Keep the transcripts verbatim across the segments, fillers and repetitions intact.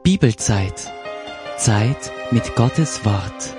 Bibelzeit. Zeit mit Gottes Wort.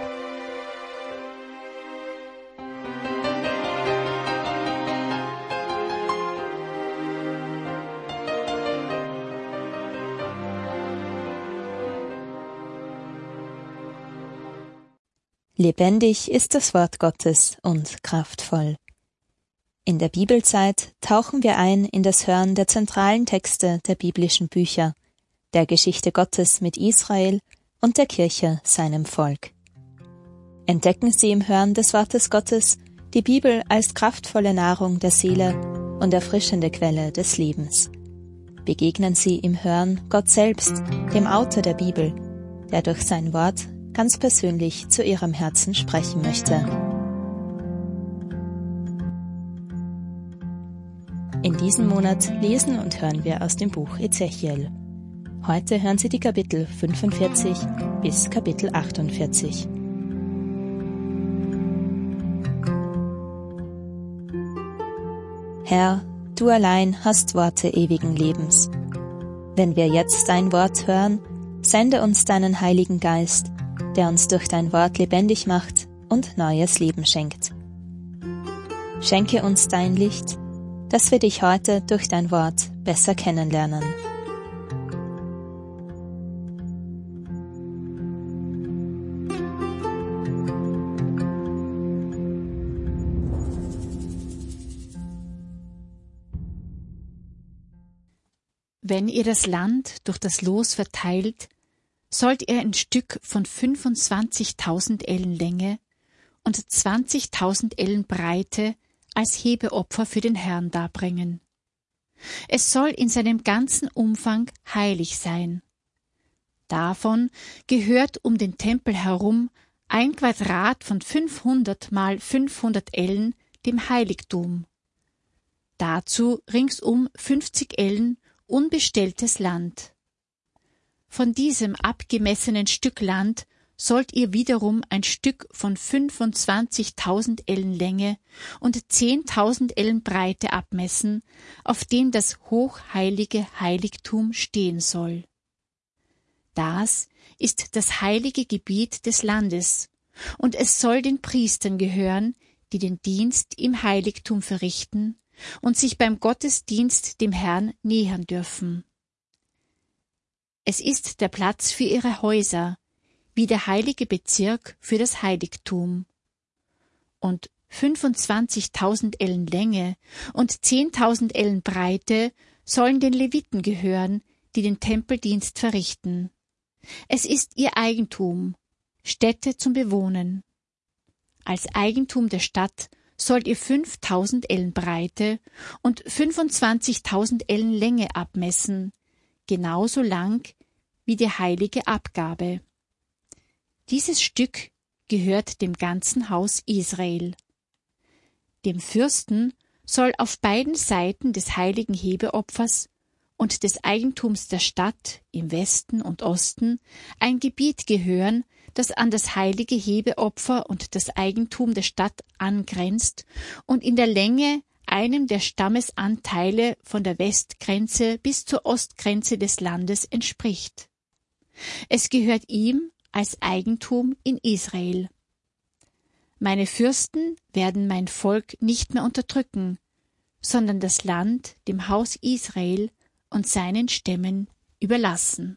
Lebendig ist das Wort Gottes und kraftvoll. In der Bibelzeit tauchen wir ein in das Hören der zentralen Texte der biblischen Bücher, der Geschichte Gottes mit Israel und der Kirche, seinem Volk. Entdecken Sie im Hören des Wortes Gottes die Bibel als kraftvolle Nahrung der Seele und erfrischende Quelle des Lebens. Begegnen Sie im Hören Gott selbst, dem Autor der Bibel, der durch sein Wort ganz persönlich zu Ihrem Herzen sprechen möchte. In diesem Monat lesen und hören wir aus dem Buch Ezechiel. Heute hören Sie die Kapitel fünfundvierzig bis Kapitel achtundvierzig. Herr, du allein hast Worte ewigen Lebens. Wenn wir jetzt dein Wort hören, sende uns deinen Heiligen Geist, der uns durch dein Wort lebendig macht und neues Leben schenkt. Schenke uns dein Licht, dass wir dich heute durch dein Wort besser kennenlernen. Wenn ihr das Land durch das Los verteilt, sollt ihr ein Stück von fünfundzwanzigtausend Ellen Länge und zwanzigtausend Ellen Breite als Hebeopfer für den Herrn darbringen. Es soll in seinem ganzen Umfang heilig sein. Davon gehört um den Tempel herum ein Quadrat von fünfhundert mal fünfhundert Ellen dem Heiligtum. Dazu ringsum fünfzig Ellen unbestelltes Land. Von diesem abgemessenen Stück Land sollt ihr wiederum ein Stück von fünfundzwanzigtausend Ellen Länge und zehntausend Ellen Breite abmessen, auf dem das hochheilige Heiligtum stehen soll. Das ist das heilige Gebiet des Landes, und es soll den Priestern gehören, die den Dienst im Heiligtum verrichten und sich beim Gottesdienst dem Herrn nähern dürfen. Es ist der Platz für ihre Häuser, wie der heilige Bezirk für das Heiligtum. Und fünfundzwanzigtausend Ellen Länge und zehntausend Ellen Breite sollen den Leviten gehören, die den Tempeldienst verrichten. Es ist ihr Eigentum, Stätte zum Bewohnen. Als Eigentum der Stadt sollt ihr fünftausend Ellen Breite und fünfundzwanzigtausend Ellen Länge abmessen, genauso lang wie die heilige Abgabe. Dieses Stück gehört dem ganzen Haus Israel. Dem Fürsten soll auf beiden Seiten des heiligen Hebeopfers und des Eigentums der Stadt im Westen und Osten ein Gebiet gehören, das an das heilige Hebeopfer und das Eigentum der Stadt angrenzt und in der Länge einem der Stammesanteile von der Westgrenze bis zur Ostgrenze des Landes entspricht. Es gehört ihm als Eigentum in Israel. Meine Fürsten werden mein Volk nicht mehr unterdrücken, sondern das Land dem Haus Israel und seinen Stämmen überlassen.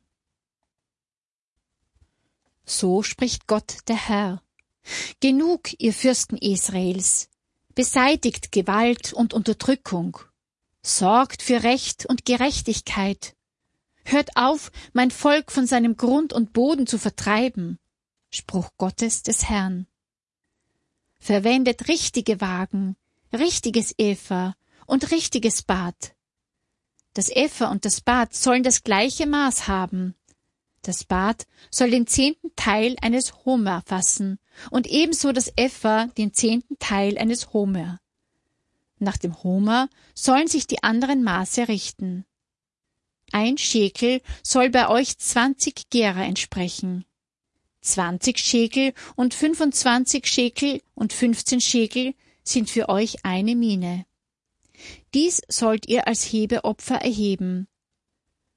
So spricht Gott der Herr. Genug, ihr Fürsten Israels, beseitigt Gewalt und Unterdrückung, sorgt für Recht und Gerechtigkeit. Hört auf, mein Volk von seinem Grund und Boden zu vertreiben. Spruch Gottes des Herrn. Verwendet richtige Wagen, richtiges Epha und richtiges Bad. Das Epha und das Bad sollen das gleiche Maß haben. Das Bad soll den zehnten Teil eines Homer fassen und ebenso das Epha den zehnten Teil eines Homer. Nach dem Homer sollen sich die anderen Maße richten. Ein Schekel soll bei euch zwanzig Gera entsprechen. Zwanzig Schekel und fünfundzwanzig Schekel und fünfzehn Schekel sind für euch eine Mine. Dies sollt ihr als Hebeopfer erheben.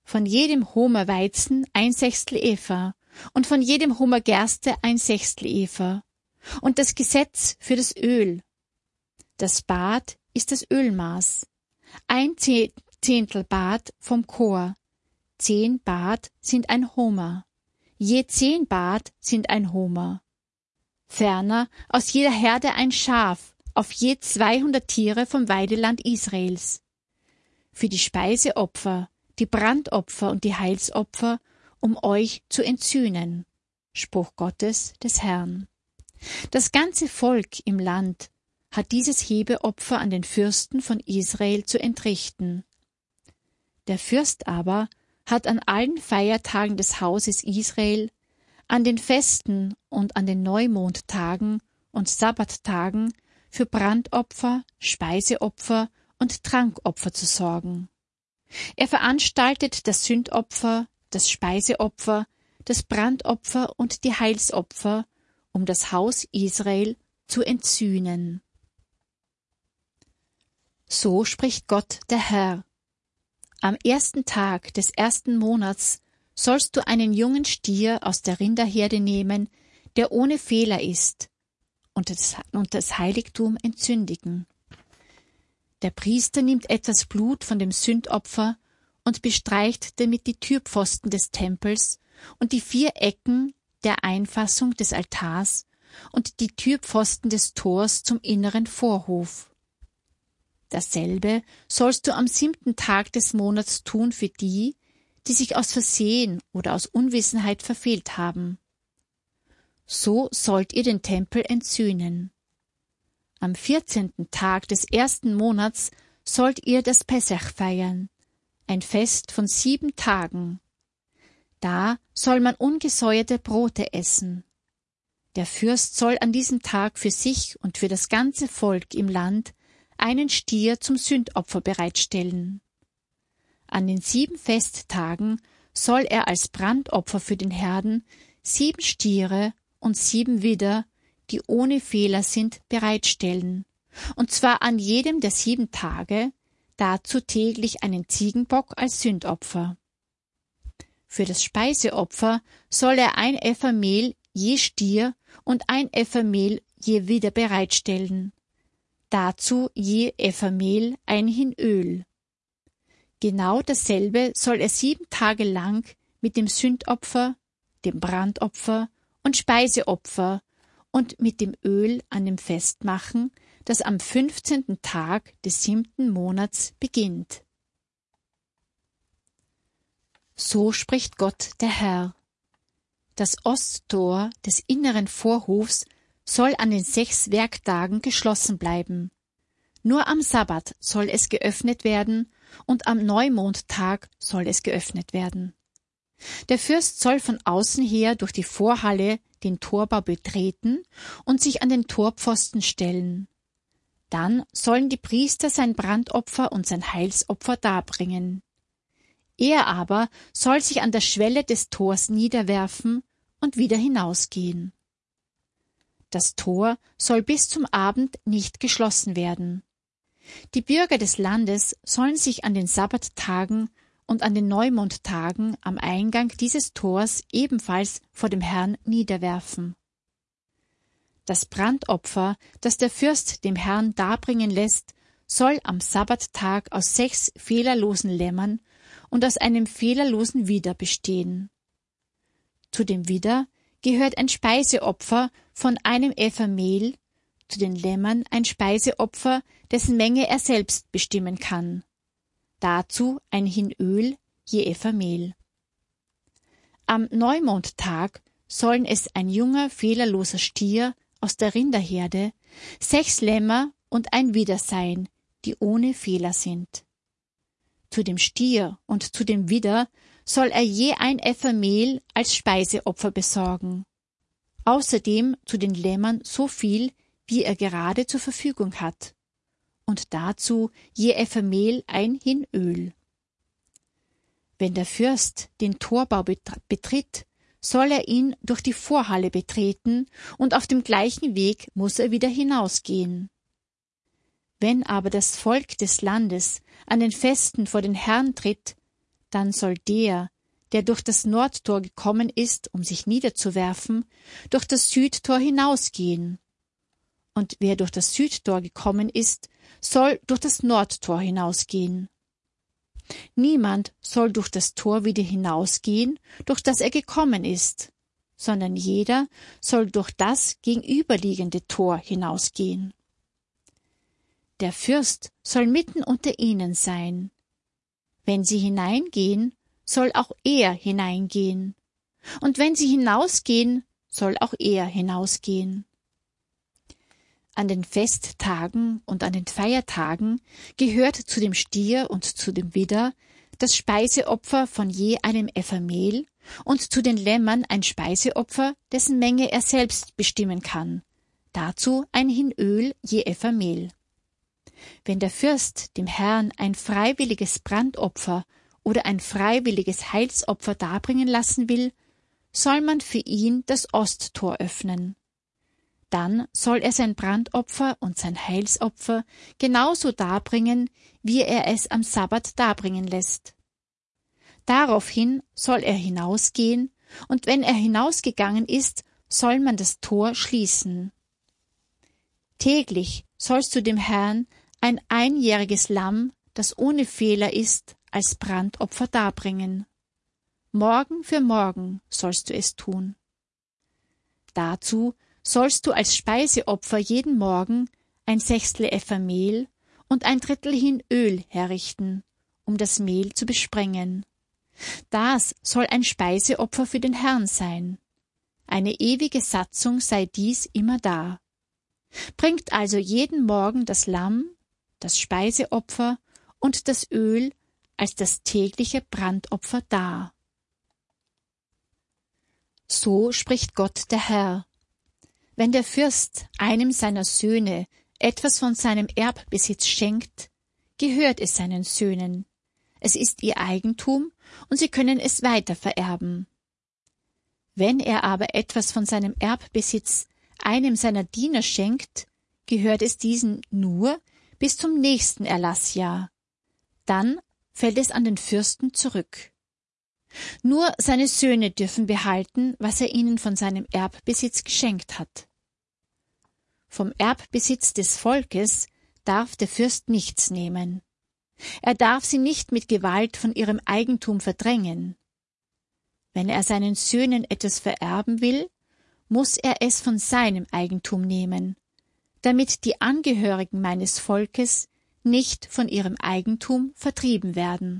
von jedem Homer Weizen ein Sechstel Epha und von jedem Homer Gerste ein Sechstel Epha. Und das Gesetz für das Öl. Das Bad ist das Ölmaß. Ein Zehntel Bad vom Chor. Zehn Bad sind ein Homer. Je zehn Bad sind ein Homer. Ferner aus jeder Herde ein Schaf, auf je zweihundert Tiere vom Weideland Israels. Für die Speiseopfer, die Brandopfer und die Heilsopfer, um euch zu entsühnen. Spruch Gottes des Herrn. Das ganze Volk im Land hat dieses Hebeopfer an den Fürsten von Israel zu entrichten. Der Fürst aber hat an allen Feiertagen des Hauses Israel, an den Festen und an den Neumondtagen und Sabbattagen für Brandopfer, Speiseopfer und Trankopfer zu sorgen. Er veranstaltet das Sündopfer, das Speiseopfer, das Brandopfer und die Heilsopfer, um das Haus Israel zu entsühnen. So spricht Gott der Herr. Am ersten Tag des ersten Monats sollst du einen jungen Stier aus der Rinderherde nehmen, der ohne Fehler ist, und das, und das Heiligtum entzündigen. Der Priester nimmt etwas Blut von dem Sündopfer und bestreicht damit die Türpfosten des Tempels und die vier Ecken der Einfassung des Altars und die Türpfosten des Tors zum inneren Vorhof. Dasselbe sollst du am siebten Tag des Monats tun für die, die sich aus Versehen oder aus Unwissenheit verfehlt haben. So sollt ihr den Tempel entsühnen. Am vierzehnten Tag des ersten Monats sollt ihr das Pessach feiern, ein Fest von sieben Tagen. Da soll man ungesäuerte Brote essen. Der Fürst soll an diesem Tag für sich und für das ganze Volk im Land einen Stier zum Sündopfer bereitstellen. An den sieben Festtagen soll er als Brandopfer für den Herrn sieben Stiere und sieben Widder, die ohne Fehler sind, bereitstellen, und zwar an jedem der sieben Tage, dazu täglich einen Ziegenbock als Sündopfer. Für das Speiseopfer soll er ein Epha Mehl je Stier und ein Epha Mehl je Widder bereitstellen, dazu je Epha Mehl ein Hin Öl. Genau dasselbe soll er sieben Tage lang mit dem Sündopfer, dem Brandopfer und Speiseopfer und mit dem Öl an dem Fest machen, das am fünfzehnten Tag des siebten Monats beginnt. So spricht Gott der Herr. Das Osttor des inneren Vorhofs soll an den sechs Werktagen geschlossen bleiben. Nur am Sabbat soll es geöffnet werden und am Neumondtag soll es geöffnet werden. Der Fürst soll von außen her durch die Vorhalle den Torbau betreten und sich an den Torpfosten stellen. Dann sollen die Priester sein Brandopfer und sein Heilsopfer darbringen. Er aber soll sich an der Schwelle des Tors niederwerfen und wieder hinausgehen. Das Tor soll bis zum Abend nicht geschlossen werden. Die Bürger des Landes sollen sich an den Sabbattagen und an den Neumondtagen am Eingang dieses Tors ebenfalls vor dem Herrn niederwerfen. Das Brandopfer, das der Fürst dem Herrn darbringen lässt, soll am Sabbattag aus sechs fehlerlosen Lämmern und aus einem fehlerlosen Widder bestehen. Zu dem Widder gehört ein Speiseopfer von einem Epha Mehl, zu den Lämmern ein Speiseopfer, dessen Menge er selbst bestimmen kann. Dazu ein Hin Öl je Epha Mehl. Am Neumondtag sollen es ein junger, fehlerloser Stier aus der Rinderherde, sechs Lämmer und ein Widder sein, die ohne Fehler sind. Zu dem Stier und zu dem Widder soll er je ein Epha Mehl als Speiseopfer besorgen. Außerdem zu den Lämmern so viel, wie er gerade zur Verfügung hat. Und dazu je Epha Mehl ein Hin Öl. Wenn der Fürst den Torbau betritt, soll er ihn durch die Vorhalle betreten, und auf dem gleichen Weg muss er wieder hinausgehen. Wenn aber das Volk des Landes an den Festen vor den Herrn tritt, dann soll der, der durch das Nordtor gekommen ist, um sich niederzuwerfen, durch das Südtor hinausgehen. Und wer durch das Südtor gekommen ist, soll durch das Nordtor hinausgehen. Niemand soll durch das Tor wieder hinausgehen, durch das er gekommen ist, sondern jeder soll durch das gegenüberliegende Tor hinausgehen. Der Fürst soll mitten unter ihnen sein. Wenn sie hineingehen, soll auch er hineingehen. Und wenn sie hinausgehen, soll auch er hinausgehen. An den Festtagen und an den Feiertagen gehört zu dem Stier und zu dem Widder das Speiseopfer von je einem Epha Mehl und zu den Lämmern ein Speiseopfer, dessen Menge er selbst bestimmen kann, dazu ein Hin Öl je Epha Mehl. Wenn der Fürst dem Herrn ein freiwilliges Brandopfer oder ein freiwilliges Heilsopfer darbringen lassen will, soll man für ihn das Osttor öffnen. Dann soll er sein Brandopfer und sein Heilsopfer genauso darbringen, wie er es am Sabbat darbringen lässt. Daraufhin soll er hinausgehen, und wenn er hinausgegangen ist, soll man das Tor schließen. Täglich sollst du dem Herrn ein einjähriges Lamm, das ohne Fehler ist, als Brandopfer darbringen. Morgen für morgen sollst du es tun. Dazu sollst du als Speiseopfer jeden Morgen ein Sechstel Epha Mehl und ein Drittel Hin Öl herrichten, um das Mehl zu besprengen. Das soll ein Speiseopfer für den Herrn sein. Eine ewige Satzung sei dies immer da. Bringt also jeden Morgen das Lamm, das Speiseopfer und das Öl als das tägliche Brandopfer dar. So spricht Gott der Herr. Wenn der Fürst einem seiner Söhne etwas von seinem Erbbesitz schenkt, gehört es seinen Söhnen. Es ist ihr Eigentum und sie können es weiter vererben. Wenn er aber etwas von seinem Erbbesitz einem seiner Diener schenkt, gehört es diesen nur bis zum nächsten Erlassjahr. Dann fällt es an den Fürsten zurück. Nur seine Söhne dürfen behalten, was er ihnen von seinem Erbbesitz geschenkt hat. Vom Erbbesitz des Volkes darf der Fürst nichts nehmen. Er darf sie nicht mit Gewalt von ihrem Eigentum verdrängen. Wenn er seinen Söhnen etwas vererben will, muss er es von seinem Eigentum nehmen, damit die Angehörigen meines Volkes nicht von ihrem Eigentum vertrieben werden.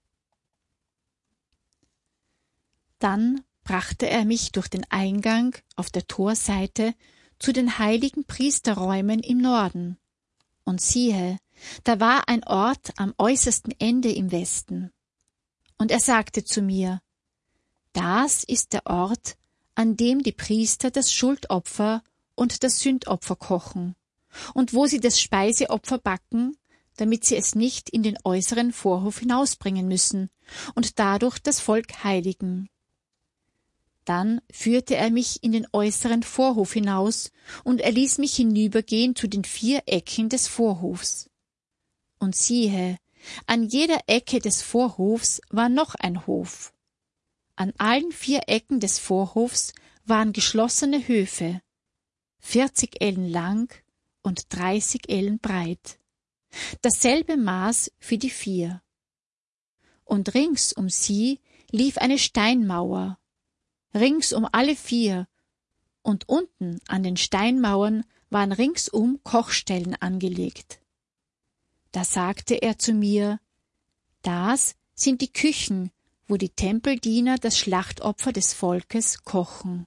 Dann brachte er mich durch den Eingang auf der Torseite zu den heiligen Priesterräumen im Norden. Und siehe, da war ein Ort am äußersten Ende im Westen. Und er sagte zu mir, das ist der Ort, an dem die Priester das Schuldopfer und das Sündopfer kochen, und wo sie das Speiseopfer backen, damit sie es nicht in den äußeren Vorhof hinausbringen müssen und dadurch das Volk heiligen. Dann führte er mich in den äußeren Vorhof hinaus, und er ließ mich hinübergehen zu den vier Ecken des Vorhofs. Und siehe, an jeder Ecke des Vorhofs war noch ein Hof. An allen vier Ecken des Vorhofs waren geschlossene Höfe, vierzig Ellen lang und dreißig Ellen breit. Dasselbe Maß für die vier. Und rings um sie lief eine Steinmauer, rings um alle vier, und unten an den Steinmauern waren ringsum Kochstellen angelegt. Da sagte er zu mir, das sind die Küchen, wo die Tempeldiener das Schlachtopfer des Volkes kochen.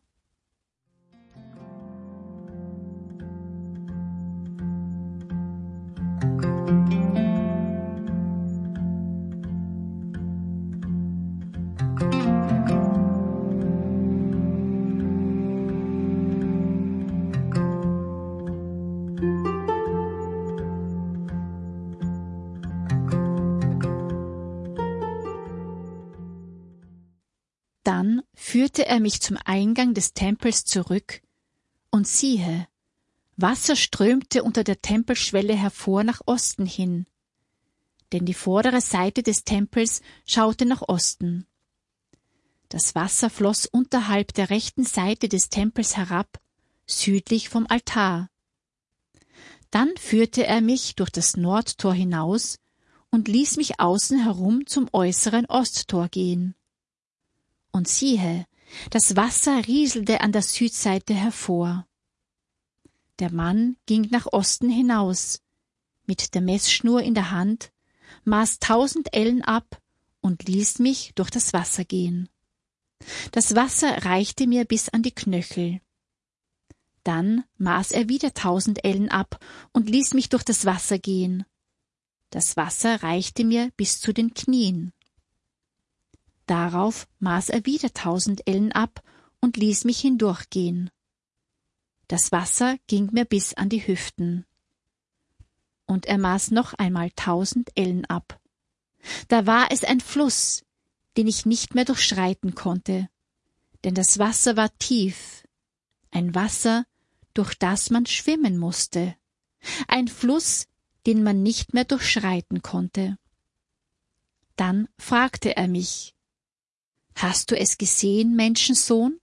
Dann führte er mich zum Eingang des Tempels zurück, und siehe, Wasser strömte unter der Tempelschwelle hervor nach Osten hin. denn die vordere Seite des Tempels schaute nach Osten. Das Wasser floss unterhalb der rechten Seite des Tempels herab, südlich vom Altar. Dann führte er mich durch das Nordtor hinaus und ließ mich außen herum zum äußeren Osttor gehen. Und siehe, das Wasser rieselte an der Südseite hervor. Der Mann ging nach Osten hinaus, mit der Messschnur in der Hand, maß tausend Ellen ab und ließ mich durch das Wasser gehen. Das Wasser reichte mir bis an die Knöchel. Dann maß er wieder tausend Ellen ab und ließ mich durch das Wasser gehen. Das Wasser reichte mir bis zu den Knien. Darauf maß er wieder tausend Ellen ab und ließ mich hindurchgehen. Das Wasser ging mir bis an die Hüften. Und er maß noch einmal tausend Ellen ab. Da war es ein Fluss, den ich nicht mehr durchschreiten konnte, denn das Wasser war tief, ein Wasser, durch das man schwimmen musste, ein Fluss, den man nicht mehr durchschreiten konnte. Dann fragte er mich: »Hast du es gesehen, Menschensohn?«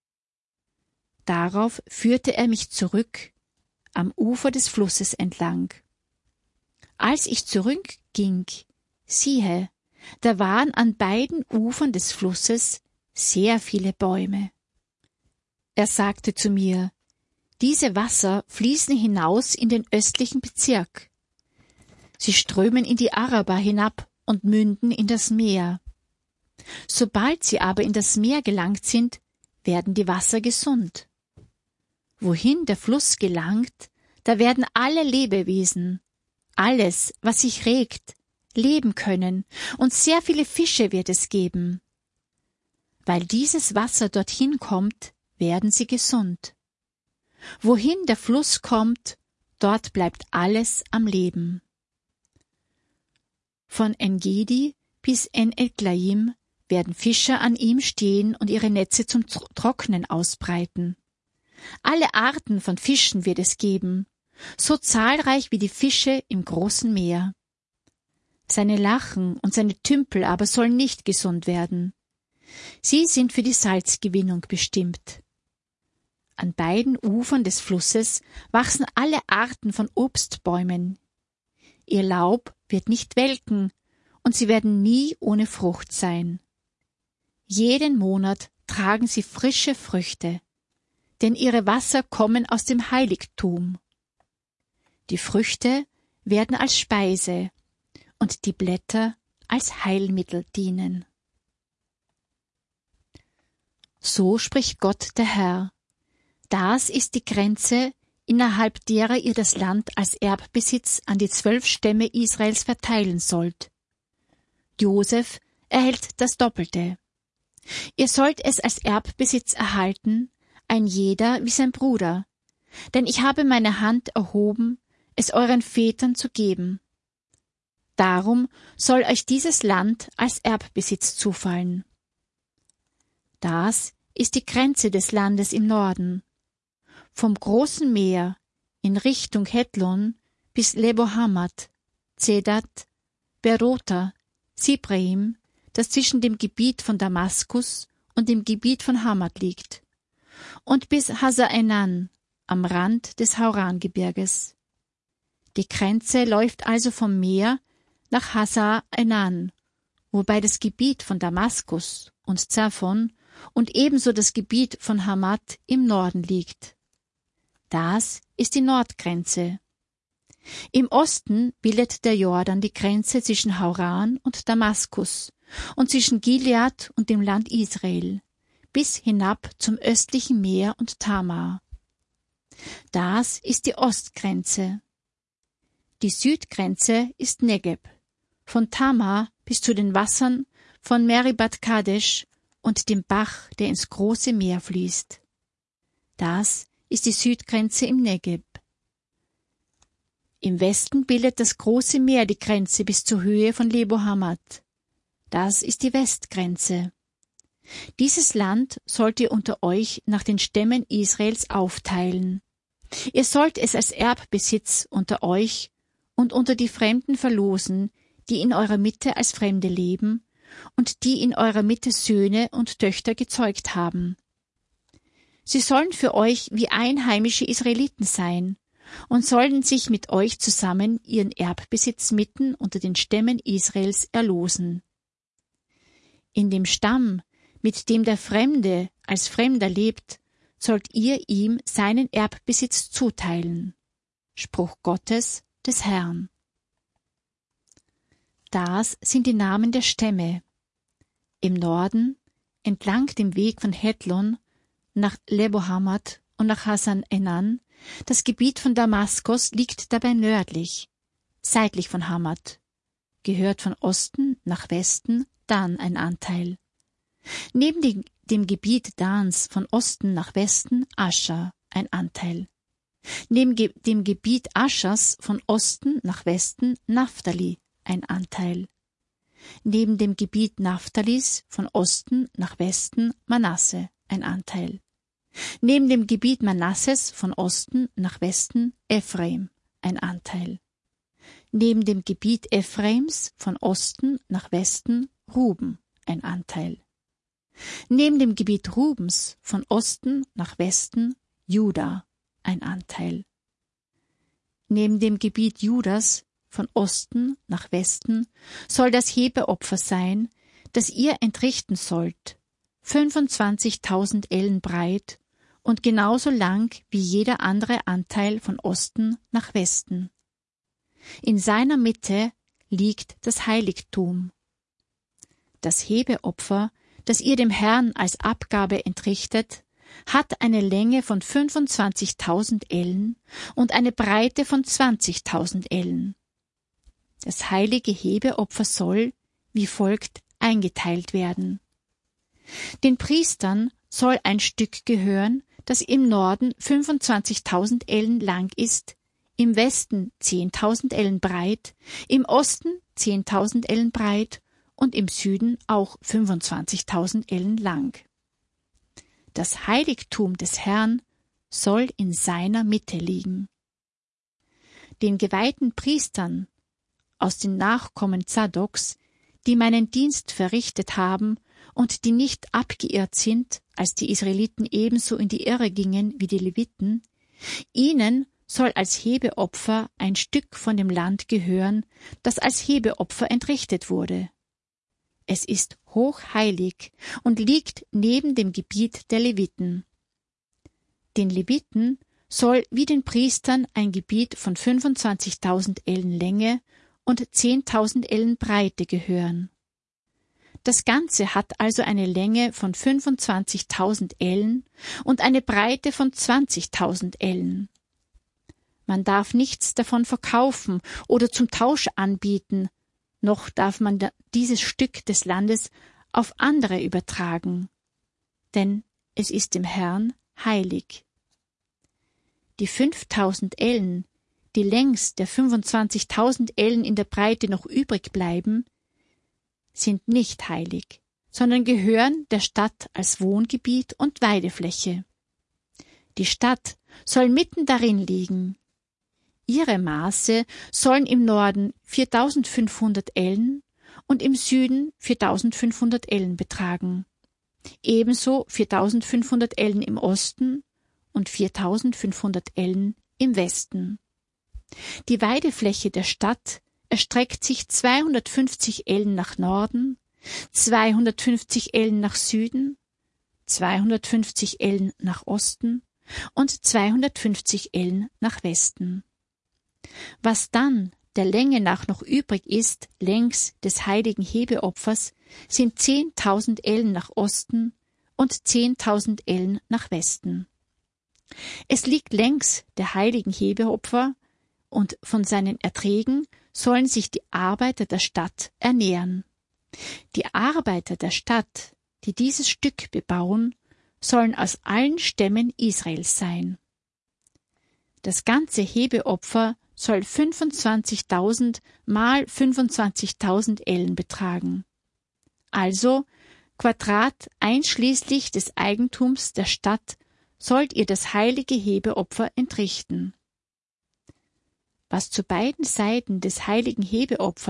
Darauf führte er mich zurück, am Ufer des Flusses entlang. Als ich zurückging, siehe, da waren an beiden Ufern des Flusses sehr viele Bäume. Er sagte zu mir: »Diese Wasser fließen hinaus in den östlichen Bezirk. Sie strömen in die Araba hinab und münden in das Meer. Sobald sie aber in das Meer gelangt sind, werden die Wasser gesund. Wohin der Fluss gelangt, da werden alle Lebewesen, alles, was sich regt, leben können, und sehr viele Fische wird es geben. Weil dieses Wasser dorthin kommt, werden sie gesund. Wohin der Fluss kommt, dort bleibt alles am Leben.« Von En-Gedi bis En-Eglaim werden Fischer an ihm stehen und ihre Netze zum Trocknen ausbreiten. Alle Arten von Fischen wird es geben, so zahlreich wie die Fische im großen Meer. Seine Lachen und seine Tümpel aber sollen nicht gesund werden. Sie sind für die Salzgewinnung bestimmt. An beiden Ufern des Flusses wachsen alle Arten von Obstbäumen. Ihr Laub wird nicht welken, und sie werden nie ohne Frucht sein. Jeden Monat tragen sie frische Früchte, denn ihre Wasser kommen aus dem Heiligtum. Die Früchte werden als Speise und die Blätter als Heilmittel dienen. So spricht Gott der Herr: Das ist die Grenze, innerhalb derer ihr das Land als Erbbesitz an die zwölf Stämme Israels verteilen sollt. Josef erhält das Doppelte. Ihr sollt es als Erbbesitz erhalten, ein jeder wie sein Bruder, denn ich habe meine Hand erhoben, es euren Vätern zu geben. Darum soll euch dieses Land als Erbbesitz zufallen. Das ist die Grenze des Landes im Norden. Vom großen Meer in Richtung Hethlon bis Lebo-Hamat, Zedat, Berota, Sibraim, das zwischen dem Gebiet von Damaskus und dem Gebiet von Hamat liegt, und bis Hasar-Enan am Rand des Hauran-Gebirges. Die Grenze läuft also vom Meer nach Hasar-Enan, wobei das Gebiet von Damaskus und Zaphon und ebenso das Gebiet von Hamat im Norden liegt. Das ist die Nordgrenze. Im Osten bildet der Jordan die Grenze zwischen Hauran und Damaskus und zwischen Gilead und dem Land Israel, bis hinab zum östlichen Meer und Tamar. Das ist die Ostgrenze. Die Südgrenze ist Negeb, von Tamar bis zu den Wassern von Meribat Kadesh und dem Bach, der ins große Meer fließt. Das ist die Südgrenze im Negeb. Im Westen bildet das große Meer die Grenze bis zur Höhe von Lebo-Hamat. Das ist die Westgrenze. Dieses Land sollt ihr unter euch nach den Stämmen Israels aufteilen. Ihr sollt es als Erbbesitz unter euch und unter die Fremden verlosen, die in eurer Mitte als Fremde leben und die in eurer Mitte Söhne und Töchter gezeugt haben. Sie sollen für euch wie einheimische Israeliten sein und sollen sich mit euch zusammen ihren Erbbesitz mitten unter den Stämmen Israels erlosen. In dem Stamm, mit dem der Fremde als Fremder lebt, sollt ihr ihm seinen Erbbesitz zuteilen. Spruch Gottes des Herrn. Das sind die Namen der Stämme. Im Norden, entlang dem Weg von Hethlon, nach Lebo-Hamat und nach Hasan-Enan, das Gebiet von Damaskos liegt dabei nördlich, seitlich von Hamat, gehört von Osten nach Westen Dan ein Anteil. Neben dem, dem Gebiet Dans von Osten nach Westen Ascher ein Anteil. Neben ge- dem Gebiet Aschers von Osten nach Westen Naphtali ein Anteil. Neben dem Gebiet Naphtalis von Osten nach Westen Manasse ein Anteil. Neben dem Gebiet Manasses von Osten nach Westen Ephraim ein Anteil. Neben dem Gebiet Ephraims von Osten nach Westen Ruben ein Anteil. Neben dem Gebiet Rubens von Osten nach Westen Juda ein Anteil. Neben dem Gebiet Judas von Osten nach Westen soll das Hebeopfer sein, das ihr entrichten sollt, fünfundzwanzigtausend Ellen breit und genauso lang wie jeder andere Anteil von Osten nach Westen. In seiner Mitte liegt das Heiligtum. Das Hebeopfer, das ihr dem Herrn als Abgabe entrichtet, hat eine Länge von fünfundzwanzigtausend Ellen und eine Breite von zwanzigtausend Ellen. Das heilige Hebeopfer soll, wie folgt, eingeteilt werden. Den Priestern soll ein Stück gehören, das im Norden fünfundzwanzigtausend Ellen lang ist, im Westen zehntausend Ellen breit, im Osten zehntausend Ellen breit und im Süden auch fünfundzwanzigtausend Ellen lang. Das Heiligtum des Herrn soll in seiner Mitte liegen. Den geweihten Priestern aus den Nachkommen Zadoks, die meinen Dienst verrichtet haben und die nicht abgeirrt sind, als die Israeliten ebenso in die Irre gingen wie die Leviten, ihnen soll als Hebeopfer ein Stück von dem Land gehören, das als Hebeopfer entrichtet wurde. Es ist hochheilig und liegt neben dem Gebiet der Leviten. Den Leviten soll wie den Priestern ein Gebiet von fünfundzwanzigtausend Ellen Länge und zehntausend Ellen Breite gehören. Das Ganze hat also eine Länge von fünfundzwanzigtausend Ellen und eine Breite von zwanzigtausend Ellen. Man darf nichts davon verkaufen oder zum Tausch anbieten, noch darf man dieses Stück des Landes auf andere übertragen, denn es ist dem Herrn heilig. Die fünftausend Ellen, die längs der fünfundzwanzigtausend Ellen in der Breite noch übrig bleiben, sind nicht heilig, sondern gehören der Stadt als Wohngebiet und Weidefläche. Die Stadt soll mitten darin liegen. Ihre Maße sollen im Norden viertausendfünfhundert Ellen und im Süden viertausendfünfhundert Ellen betragen, ebenso viertausendfünfhundert Ellen im Osten und viertausendfünfhundert Ellen im Westen. Die Weidefläche der Stadt erstreckt sich zweihundertfünfzig Ellen nach Norden, zweihundertfünfzig Ellen nach Süden, zweihundertfünfzig Ellen nach Osten und zweihundertfünfzig Ellen nach Westen. Was dann der Länge nach noch übrig ist, längs des heiligen Hebeopfers, sind zehntausend Ellen nach Osten und zehntausend Ellen nach Westen. Es liegt längs der heiligen Hebeopfer, und von seinen Erträgen sollen sich die Arbeiter der Stadt ernähren. Die Arbeiter der Stadt, die dieses Stück bebauen, sollen aus allen Stämmen Israels sein. Das ganze Hebeopfer soll fünfundzwanzigtausend mal fünfundzwanzigtausend Ellen betragen. Also Quadrat einschließlich des Eigentums der Stadt sollt ihr das heilige Hebeopfer entrichten. Was zu beiden Seiten des heiligen Hebeopfers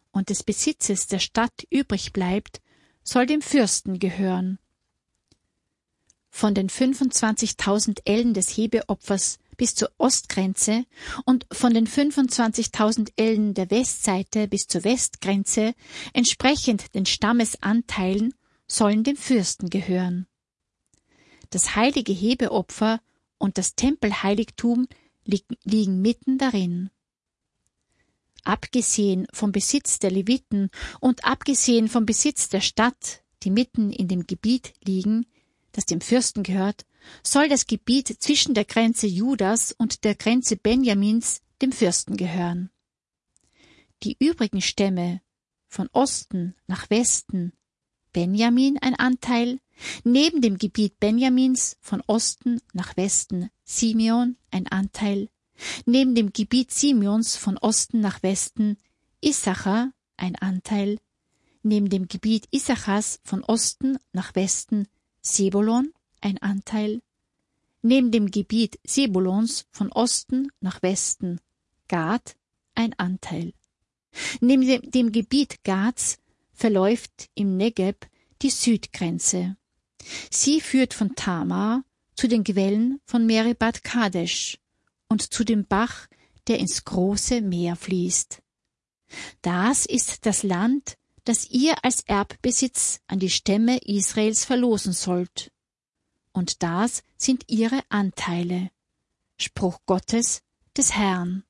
und des Besitzes der Stadt übrig bleibt, soll dem Fürsten gehören. Von den fünfundzwanzigtausend Ellen des Hebeopfers bis zur Ostgrenze und von den fünfundzwanzigtausend Ellen der Westseite bis zur Westgrenze, entsprechend den Stammesanteilen, sollen dem Fürsten gehören. Das heilige Hebeopfer und das Tempelheiligtum liegen mitten darin. Abgesehen vom Besitz der Leviten und abgesehen vom Besitz der Stadt, die mitten in dem Gebiet liegen, das dem Fürsten gehört, soll das Gebiet zwischen der Grenze Judas und der Grenze Benjamins dem Fürsten gehören. Die übrigen Stämme, von Osten nach Westen, Benjamin ein Anteil, neben dem Gebiet Benjamins von Osten nach Westen Simeon ein Anteil, neben dem Gebiet Simeons von Osten nach Westen Issachar ein Anteil, neben dem Gebiet Issachars von Osten nach Westen Sebulon ein Anteil, neben dem Gebiet Sebulons von Osten nach Westen Gad ein Anteil. Neben dem, dem Gebiet Gads verläuft im Negeb die Südgrenze. Sie führt von Tamar zu den Quellen von Meribat Kadesh und zu dem Bach, der ins große Meer fließt. Das ist das Land, das ihr als Erbbesitz an die Stämme Israels verlosen sollt. Und das sind ihre Anteile. Spruch Gottes des Herrn.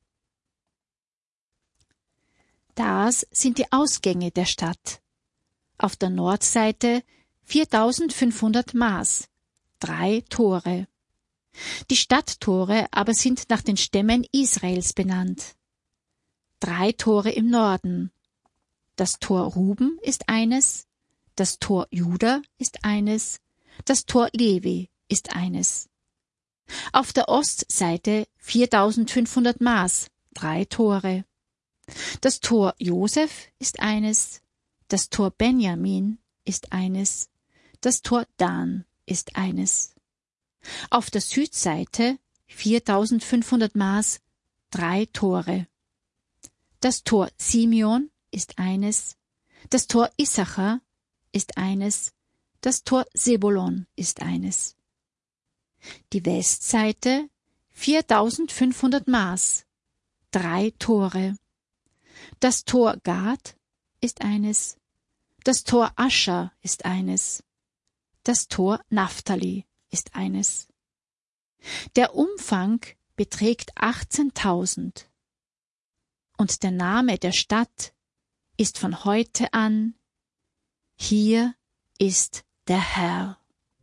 Das sind die Ausgänge der Stadt. Auf der Nordseite viertausendfünfhundert Maß, drei Tore. Die Stadttore aber sind nach den Stämmen Israels benannt. Drei Tore im Norden. Das Tor Ruben ist eines, das Tor Juda ist eines, das Tor Levi ist eines. Auf der Ostseite viertausendfünfhundert Maß, drei Tore. Das Tor Josef ist eines, das Tor Benjamin ist eines, das Tor Dan ist eines. Auf der Südseite viertausendfünfhundert Maß, drei Tore. Das Tor Simeon ist eines, das Tor Issachar ist eines, das Tor Sebulon ist eines. Die Westseite viertausendfünfhundert Maß, drei Tore. Das Tor Gad ist eines, das Tor Ascher ist eines, das Tor Naphtali ist eines. Der Umfang beträgt achtzehntausend. Und der Name der Stadt ist von heute an: Hier ist der Herr.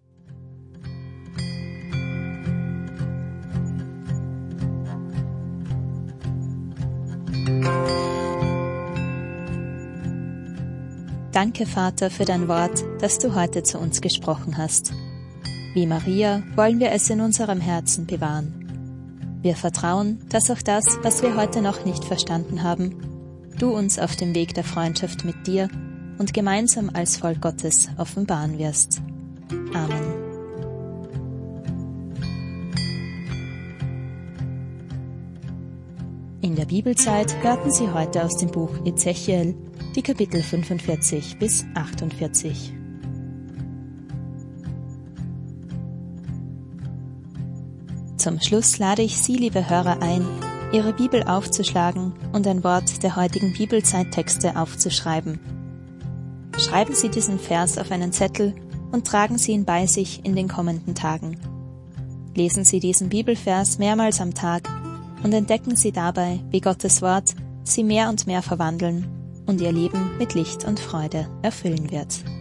Danke, Vater, für dein Wort, das du heute zu uns gesprochen hast. Wie Maria wollen wir es in unserem Herzen bewahren. Wir vertrauen, dass auch das, was wir heute noch nicht verstanden haben, du uns auf dem Weg der Freundschaft mit dir und gemeinsam als Volk Gottes offenbaren wirst. Amen. In der Bibelzeit hörten Sie heute aus dem Buch Ezechiel die Kapitel fünfundvierzig bis achtundvierzig. Zum Schluss lade ich Sie, liebe Hörer, ein, Ihre Bibel aufzuschlagen und ein Wort der heutigen Bibelzeittexte aufzuschreiben. Schreiben Sie diesen Vers auf einen Zettel und tragen Sie ihn bei sich in den kommenden Tagen. Lesen Sie diesen Bibelvers mehrmals am Tag und entdecken Sie dabei, wie Gottes Wort Sie mehr und mehr verwandeln und Ihr Leben mit Licht und Freude erfüllen wird.